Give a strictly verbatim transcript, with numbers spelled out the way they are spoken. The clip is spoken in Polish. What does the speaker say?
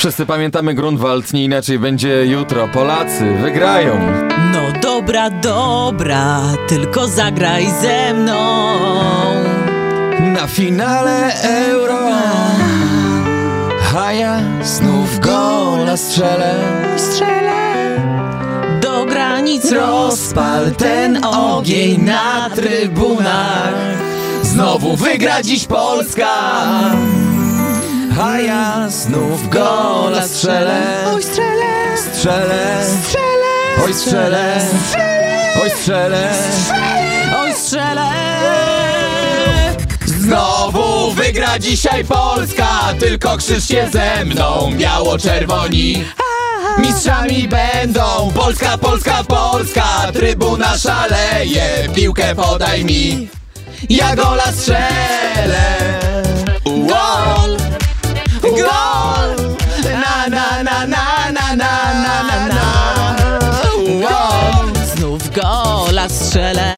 Wszyscy pamiętamy Grunwald, nie inaczej będzie jutro. Polacy wygrają. No dobra, dobra, tylko zagraj ze mną. Na finale Euro, a ja znów gola strzelę. Do granic rozpal ten ogień na trybunach. Znowu wygra dziś Polska, a ja znów gola strzelę. Oj strzelę, Strzelę, strzelę, oj strzelę, oj strzelę, oj strzelę. Znowu wygra dzisiaj Polska, tylko krzyż się ze mną, biało-czerwoni mistrzami będą. Polska, Polska, Polska, trybuna szaleje, piłkę podaj mi, ja gola strzelę. Gol, gol, na na na na na na na na na. Znów gola strzelę.